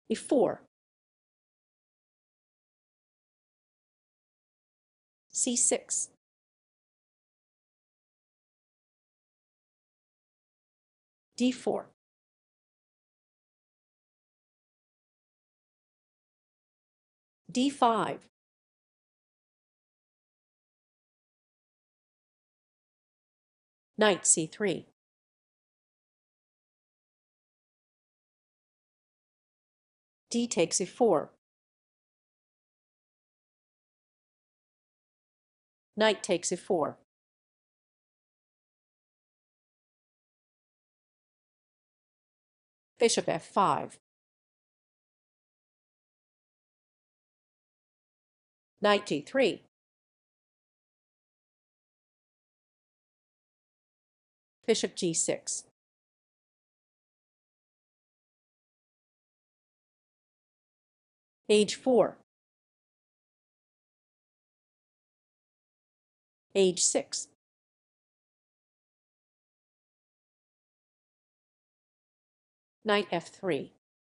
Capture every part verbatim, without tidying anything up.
e four, c six, d four, d five, knight c three, d takes e four, knight takes e four, bishop f five, knight g three, bishop g six, h four, h six, knight f three,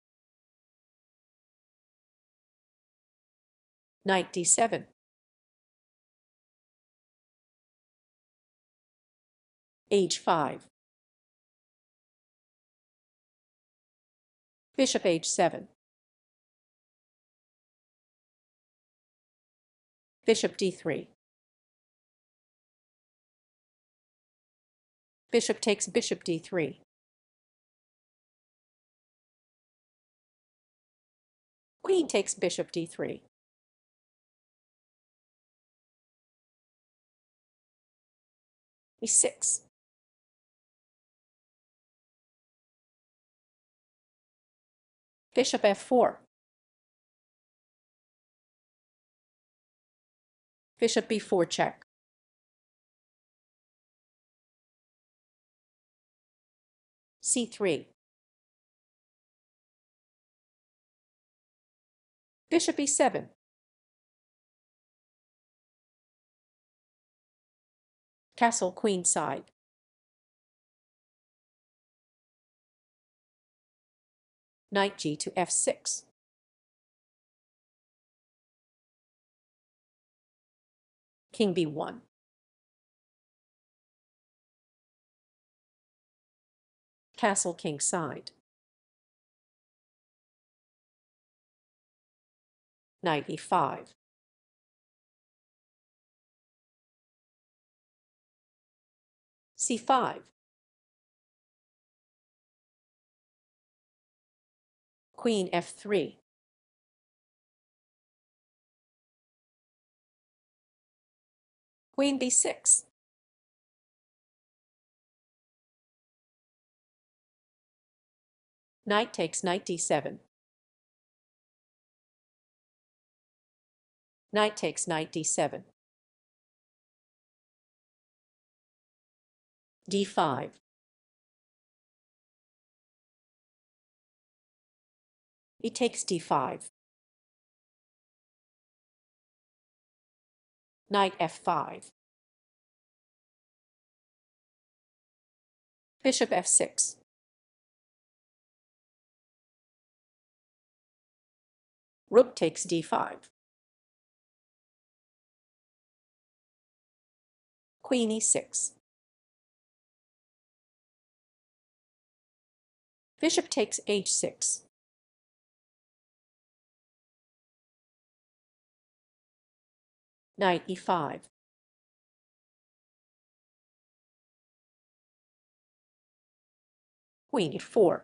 knight d seven, h five, bishop h seven, bishop d three, bishop takes bishop d three, queen takes bishop d three, e six, bishop f four, bishop b four check, c three, bishop e seven, castle queenside, knight g to f six, king b one, castle kingside, knight e five, c five, queen f three, queen b six, knight takes knight d seven, knight takes knight d seven, d five, e takes d five, knight f five, bishop f six, rook takes d five, queen e six, bishop takes h six, knight e five, queen e four,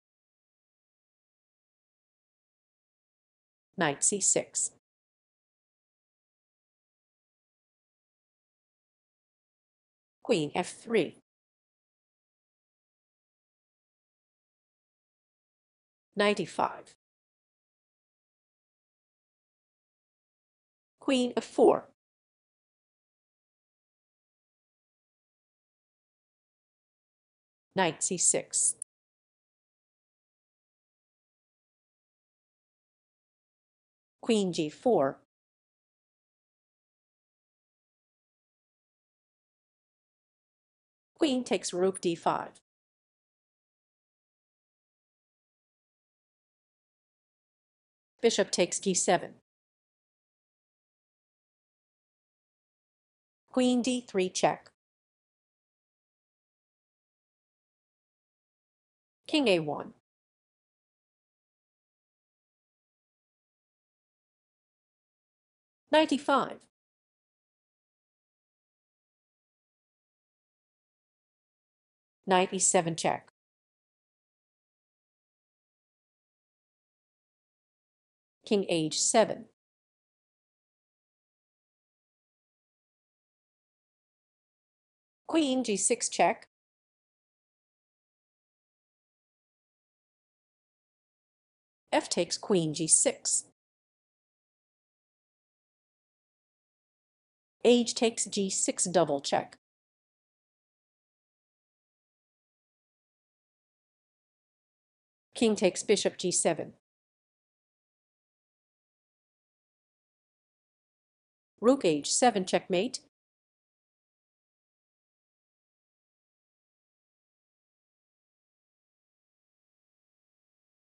knight c six, queen f three, knight e five, queen f four, knight c six, queen g four, queen takes rook d five, Bishop takes d seven. Queen d three check. King a one. Knight e five. Knight e seven check. King h seven. Queen g six check. F takes queen g six. H takes g six double check. King takes bishop g seven. Rook h seven checkmate.